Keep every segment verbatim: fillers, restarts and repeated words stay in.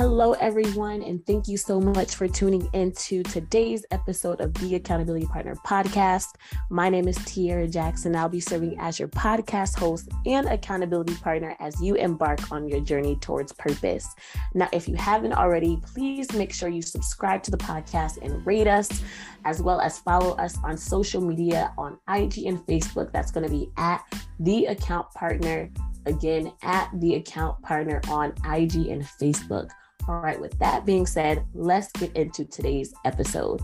Hello, everyone, and thank you so much for tuning into today's episode of the Accountability Partner Podcast. My name is Tiara Jackson. I'll be serving as your podcast host and accountability partner as you embark on your journey towards purpose. Now, if you haven't already, please make sure you subscribe to the podcast and rate us, as well as follow us on social media on I G and Facebook. That's going to be at The Account Partner. Again, at The Account Partner on I G and Facebook. All right, with that being said, let's get into today's episode.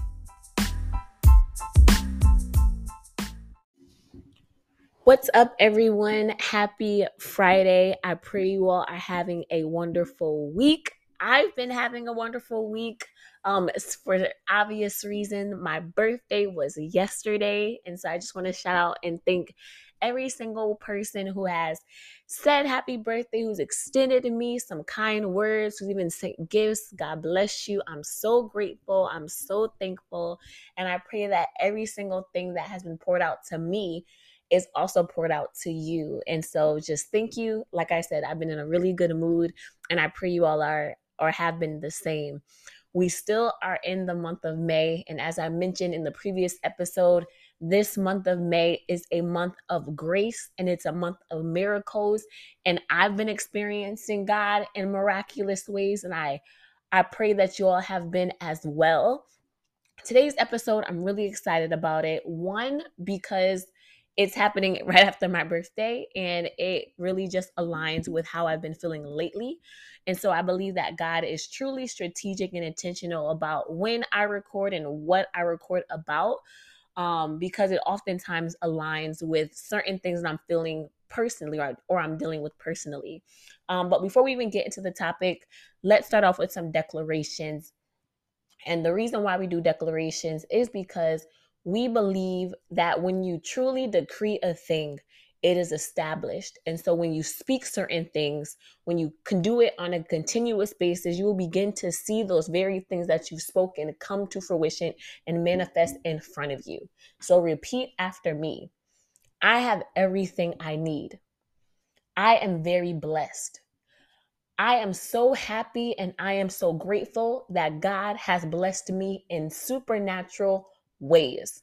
What's up, everyone? Happy Friday. I pray you all are having a wonderful week. I've been having a wonderful week. Um, for the obvious reason, my birthday was yesterday. And so I just want to shout out and thank every single person who has said happy birthday, who's extended to me some kind words, who's even sent gifts. God bless you. I'm so grateful. I'm so thankful. And I pray that every single thing that has been poured out to me is also poured out to you. And so just thank you. Like I said, I've been in a really good mood, and I pray you all are or have been the same. We still are in the month of May. And as I mentioned in the previous episode, this month of May is a month of grace, and it's a month of miracles. And I've been experiencing God in miraculous ways, and I, I pray that you all have been as well. Today's episode, I'm really excited about it. One, because it's happening right after my birthday, and it really just aligns with how I've been feeling lately. And so I believe that God is truly strategic and intentional about when I record and what I record about. Um, because it oftentimes aligns with certain things that I'm feeling personally or, or I'm dealing with personally. Um, but before we even get into the topic, let's start off with some declarations. And the reason why we do declarations is because we believe that when you truly decree a thing, it is established. And so when you speak certain things, when you can do it on a continuous basis, you will begin to see those very things that you've spoken come to fruition and manifest in front of you. So repeat after me. I have everything I need. I am very blessed. I am so happy and I am so grateful that God has blessed me in supernatural ways.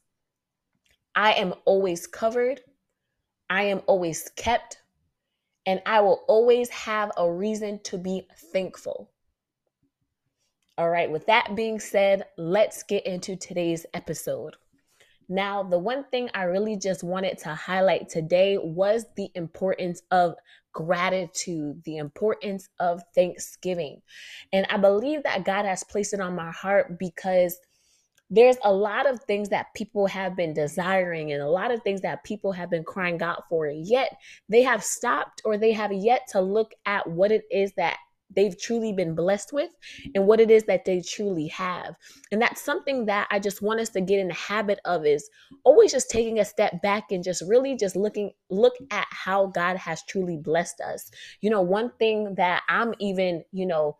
I am always covered. I am always kept, and I will always have a reason to be thankful. All right, with that being said, let's get into today's episode. Now, the one thing I really just wanted to highlight today was the importance of gratitude, the importance of thanksgiving. And I believe that God has placed it on my heart because there's a lot of things that people have been desiring and a lot of things that people have been crying out for, yet they have stopped or they have yet to look at what it is that they've truly been blessed with and what it is that they truly have. And that's something that I just want us to get in the habit of, is always just taking a step back and just really just looking, look at how God has truly blessed us. You know, one thing that I'm even, you know,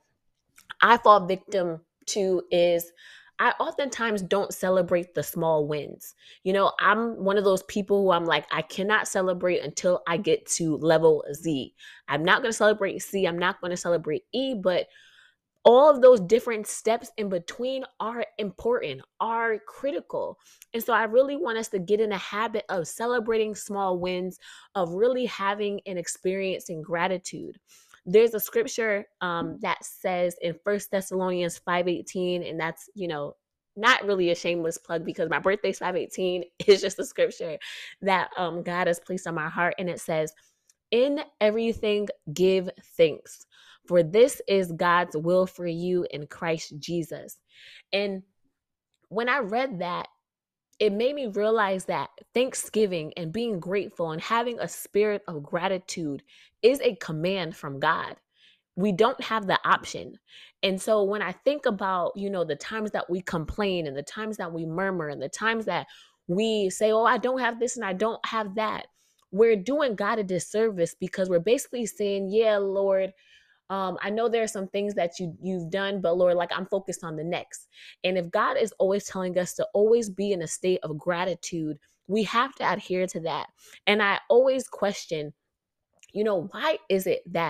I fall victim to is I oftentimes don't celebrate the small wins. You know, I'm one of those people who I'm like, I cannot celebrate until I get to level Z. I'm not going to celebrate C. I'm not going to celebrate E, but all of those different steps in between are important, are critical. And so I really want us to get in a habit of celebrating small wins, of really having and experiencing gratitude. There's a scripture um, that says in First Thessalonians five eighteen, and that's, you know, not really a shameless plug because my birthday's five eighteen. It's just a scripture that um, God has placed on my heart. And it says, in everything, give thanks, for this is God's will for you in Christ Jesus. And when I read that, it made me realize that thanksgiving and being grateful and having a spirit of gratitude is a command from God. We don't have the option. And so when I think about, you know, the times that we complain and the times that we murmur and the times that we say, oh, I don't have this and I don't have that, we're doing God a disservice because we're basically saying, yeah, Lord, Um, I know there are some things that you, you've done, but Lord, like I'm focused on the next. And if God is always telling us to always be in a state of gratitude, we have to adhere to that. And I always question, you know, why is it that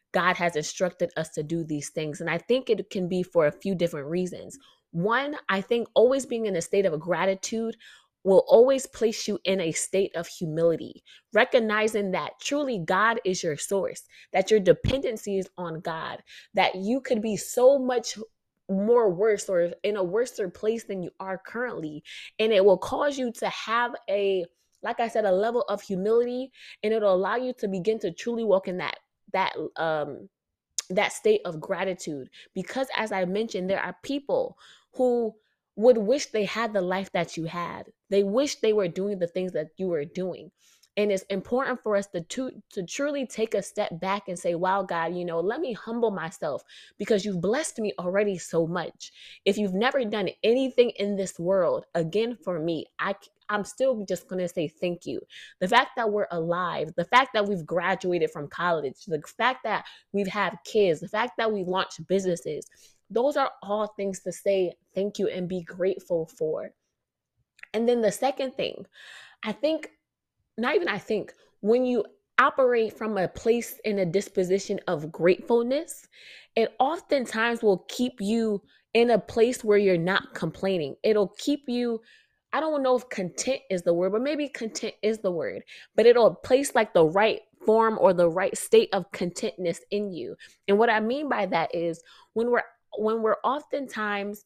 God has instructed us to do these things. And I think it can be for a few different reasons. One, I think always being in a state of gratitude will always place you in a state of humility, recognizing that truly God is your source, that your dependency is on God, that you could be so much more worse or in a worser place than you are currently. And it will cause you to have a, like I said, a level of humility, and it'll allow you to begin to truly walk in that, that, um, that state of gratitude. Because as I mentioned, there are people who would wish they had the life that you had. They wish they were doing the things that you were doing. And it's important for us to, to, to truly take a step back and say, wow, God, you know, let me humble myself because you've blessed me already so much. If you've never done anything in this world, again, for me, I, I'm still just going to say thank you. The fact that we're alive, the fact that we've graduated from college, the fact that we've had kids, the fact that we've launched businesses, those are all things to say thank you and be grateful for. And then the second thing, I think, not even I think, when you operate from a place in a disposition of gratefulness, it oftentimes will keep you in a place where you're not complaining. It'll keep you, I don't know if content is the word, but maybe content is the word, but it'll place like the right form or the right state of contentness in you. And what I mean by that is when we're when we're oftentimes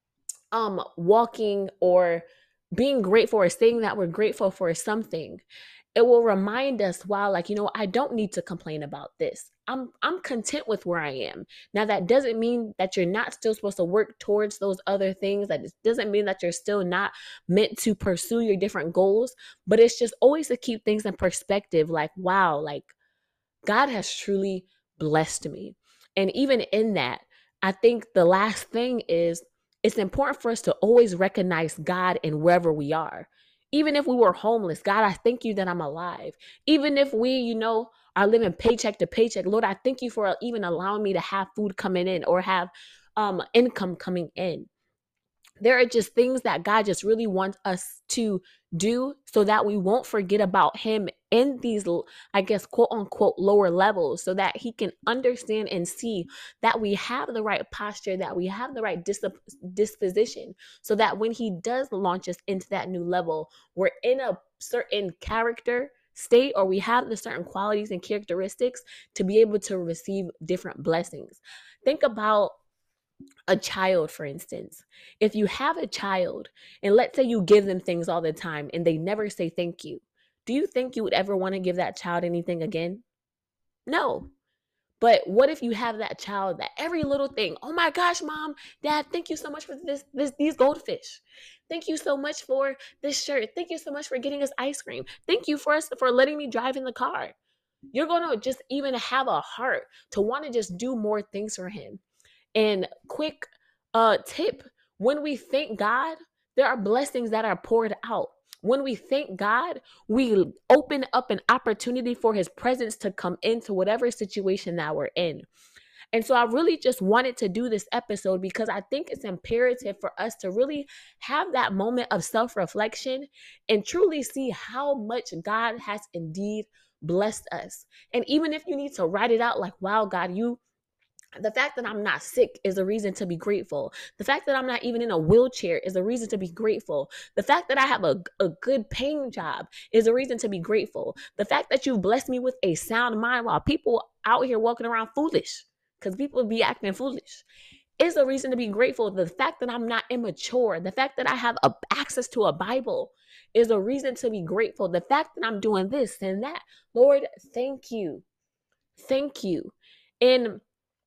um walking or being grateful or saying that we're grateful for something, it will remind us, wow, like, you know, I don't need to complain about this. I'm I'm content with where I am. Now, that doesn't mean that you're not still supposed to work towards those other things. That doesn't mean that you're still not meant to pursue your different goals, but it's just always to keep things in perspective. Like, wow, like God has truly blessed me. And even in that, I think the last thing is it's important for us to always recognize God in wherever we are. Even if we were homeless, God, I thank you that I'm alive. Even if we, you know, are living paycheck to paycheck, Lord, I thank you for even allowing me to have food coming in or have um, income coming in. There are just things that God just really wants us to do so that we won't forget about him in these, I guess, quote unquote, lower levels, so that he can understand and see that we have the right posture, that we have the right dis- disposition, so that when he does launch us into that new level, we're in a certain character state, or we have the certain qualities and characteristics to be able to receive different blessings. Think about a child, for instance. If you have a child and let's say you give them things all the time and they never say thank you, do you think you would ever want to give that child anything again? No. But what if you have that child that every little thing, oh my gosh, mom, dad, thank you so much for this, this, these goldfish. Thank you so much for this shirt. Thank you so much for getting us ice cream. Thank you for us for letting me drive in the car. You're going to just even have a heart to want to just do more things for him. And quick uh, tip, when we thank God, there are blessings that are poured out. When we thank God, we open up an opportunity for his presence to come into whatever situation that we're in. And so I really just wanted to do this episode because I think it's imperative for us to really have that moment of self-reflection and truly see how much God has indeed blessed us. And even if you need to write it out like, wow, God, you the fact that I'm not sick is a reason to be grateful. The fact that I'm not even in a wheelchair is a reason to be grateful. The fact that I have a, a good paying job is a reason to be grateful. The fact that you've blessed me with a sound mind while people out here walking around foolish, because people be acting foolish, is a reason to be grateful. The fact that I'm not immature, the fact that I have a, access to a Bible is a reason to be grateful. The fact that I'm doing this and that, Lord, thank you. Thank you. And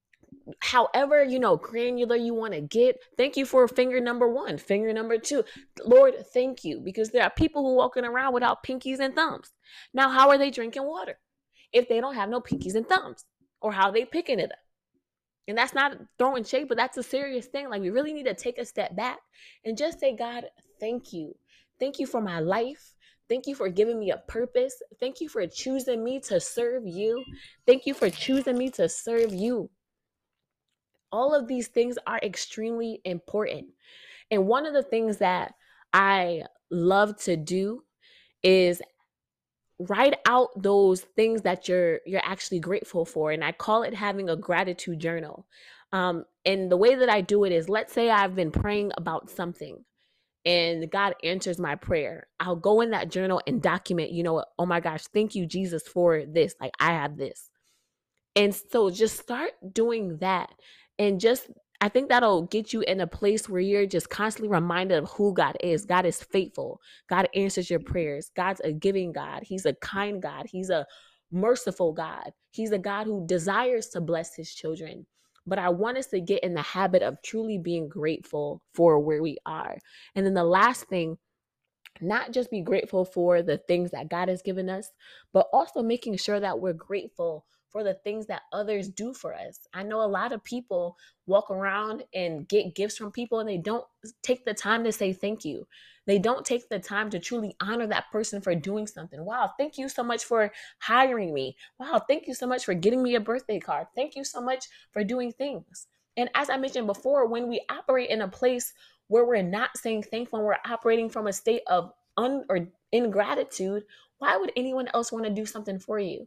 however, you know, granular you want to get. Thank you for finger number one, finger number two. Lord, thank you, because there are people who are walking around without pinkies and thumbs. Now, how are they drinking water if they don't have no pinkies and thumbs? Or how are they picking it up? And that's not throwing shade, but that's a serious thing. Like, we really need to take a step back and just say, God, thank you. Thank you for my life. Thank you for giving me a purpose. Thank you for choosing me to serve you. Thank you for choosing me to serve you. All of these things are extremely important. And one of the things that I love to do is write out those things that you're you're actually grateful for, and I call it having a gratitude journal. Um and the way that I do it is, let's say I've been praying about something and God answers my prayer. I'll go in that journal and document, you know, oh my gosh, thank you, Jesus, for this. Like, I have this. And so just start doing that. And just, I think that'll get you in a place where you're just constantly reminded of who God is. God is faithful. God answers your prayers. God's a giving God. He's a kind God. He's a merciful God. He's a God who desires to bless his children. But I want us to get in the habit of truly being grateful for where we are. And then the last thing, not just be grateful for the things that God has given us, but also making sure that we're grateful for the things that others do for us. I know a lot of people walk around and get gifts from people and they don't take the time to say thank you. They don't take the time to truly honor that person for doing something. Wow, thank you so much for hiring me. Wow, thank you so much for getting me a birthday card. Thank you so much for doing things. And as I mentioned before, when we operate in a place where we're not saying thankful and we're operating from a state of un or ingratitude, why would anyone else want to do something for you?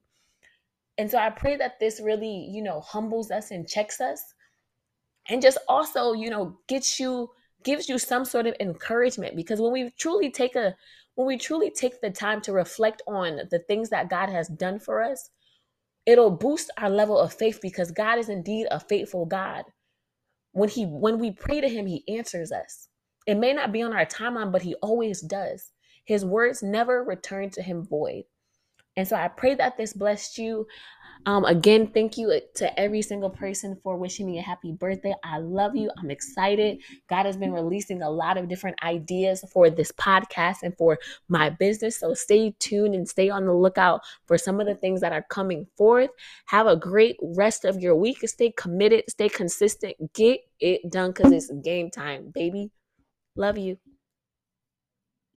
And so I pray that this really, you know, humbles us and checks us, and just also, you know, gets you, gives you some sort of encouragement. Because when we truly take a, when we truly take the time to reflect on the things that God has done for us, it'll boost our level of faith, because God is indeed a faithful God. When he, when we pray to him, he answers us. It may not be on our timeline, but he always does. His words never return to him void. And so I pray that this blessed you. Um, again, thank you to every single person for wishing me a happy birthday. I love you. I'm excited. God has been releasing a lot of different ideas for this podcast and for my business. So stay tuned and stay on the lookout for some of the things that are coming forth. Have a great rest of your week. Stay committed, stay consistent, get it done, because it's game time, baby. Love you.